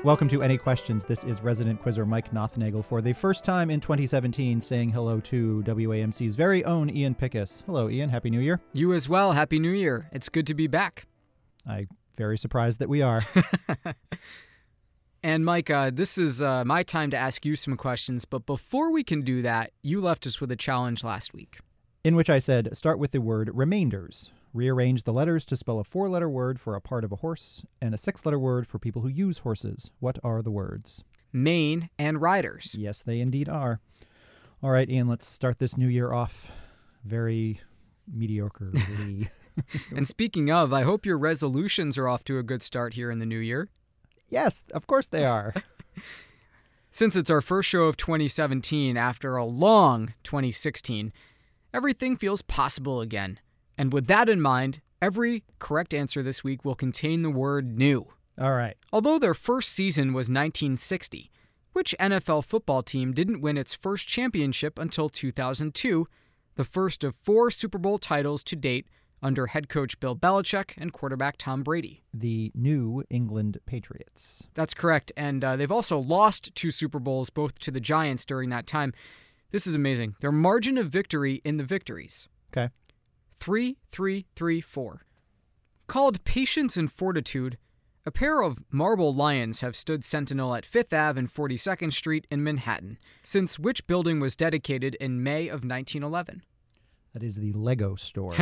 Welcome to Any Questions. This is resident quizzer Mike Nothnagel for the first time in 2017 saying hello to WAMC's very own Ian Pickus. Hello, Ian. Happy New Year. You as well. Happy New Year. It's good to be back. I'm very surprised that we are. And Mike, this is my time to ask you some questions, but before we can do that, you left us with a challenge last week. In which I said, start with the word remainders. Rearrange the letters to spell a 4-letter word for a part of a horse and a 6-letter word for people who use horses. What are the words? Mane and riders. Yes, they indeed are. All right, Ian, let's start this new year off very mediocrely. And speaking of, I hope your resolutions are off to a good start here in the new year. Yes, of course they are. Since it's our first show of 2017 after a long 2016, everything feels possible again. And with that in mind, every correct answer this week will contain the word new. All right. Although their first season was 1960, which NFL football team didn't win its first championship until 2002, the first of 4 Super Bowl titles to date under head coach Bill Belichick and quarterback Tom Brady? The New England Patriots. That's correct, and they've also lost 2 Super Bowls, both to the Giants during that time. This is amazing. Their margin of victory in the victories. Okay. 3-3-3-4. Called Patience and Fortitude, a pair of marble lions have stood sentinel at 5th Ave and 42nd Street in Manhattan, since which building was dedicated in May of 1911? That is the Lego store.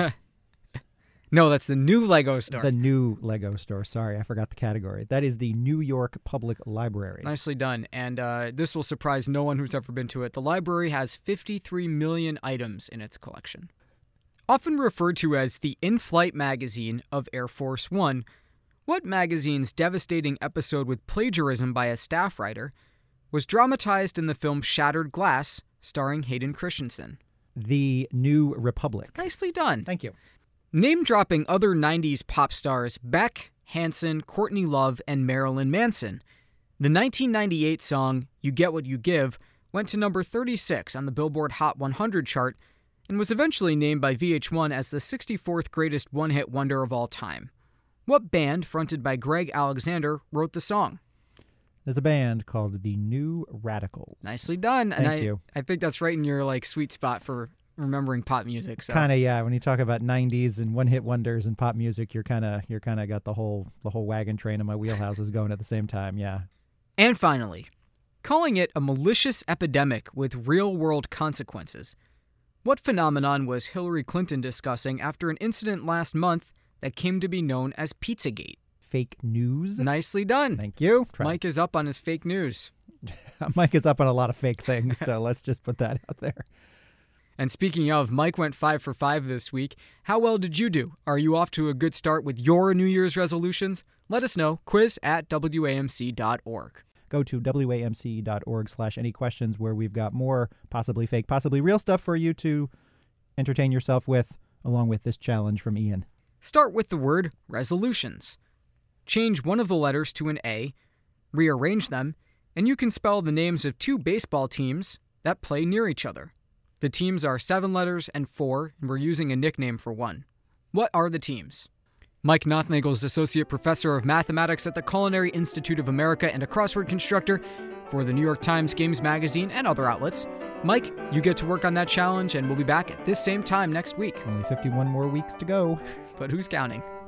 No, that's the new Lego store. The new Lego store. Sorry, I forgot the category. That is the New York Public Library. Nicely done. And this will surprise no one who's ever been to it. The library has 53 million items in its collection. Often referred to as the in-flight magazine of Air Force One, what magazine's devastating episode with plagiarism by a staff writer was dramatized in the film Shattered Glass, starring Hayden Christensen? The New Republic. Nicely done. Thank you. Name-dropping other 90s pop stars Beck, Hanson, Courtney Love, and Marilyn Manson. The 1998 song You Get What You Give went to number 36 on the Billboard Hot 100 chart and was eventually named by VH1 as the 64th greatest one-hit wonder of all time. What band, fronted by Greg Alexander, wrote the song? There's a band called the New Radicals. Nicely done. Thank you. I think that's right in your sweet spot for remembering pop music. So. Kind of, yeah. When you talk about 90s and one-hit wonders and pop music, you're kind of got the whole wagon train of my wheelhouses going at the same time, yeah. And finally, calling it a malicious epidemic with real-world consequences. What phenomenon was Hillary Clinton discussing after an incident last month that came to be known as Pizzagate? Fake news. Nicely done. Thank you. Mike is up on his fake news. Mike is up on a lot of fake things, so let's just put that out there. And speaking of, Mike went 5 for 5 this week. How well did you do? Are you off to a good start with your New Year's resolutions? Let us know. quiz@wamc.org. Go to wamc.org/anyquestions where we've got more possibly fake, possibly real stuff for you to entertain yourself with, along with this challenge from Ian. Start with the word resolutions. Change one of the letters to an A, rearrange them, and you can spell the names of 2 baseball teams that play near each other. The teams are 7 letters and 4, and we're using a nickname for one. What are the teams? Mike Nothnagel is Associate Professor of Mathematics at the Culinary Institute of America and a crossword constructor for the New York Times, Games Magazine, and other outlets. Mike, you get to work on that challenge, and we'll be back at this same time next week. Only 51 more weeks to go. But who's counting?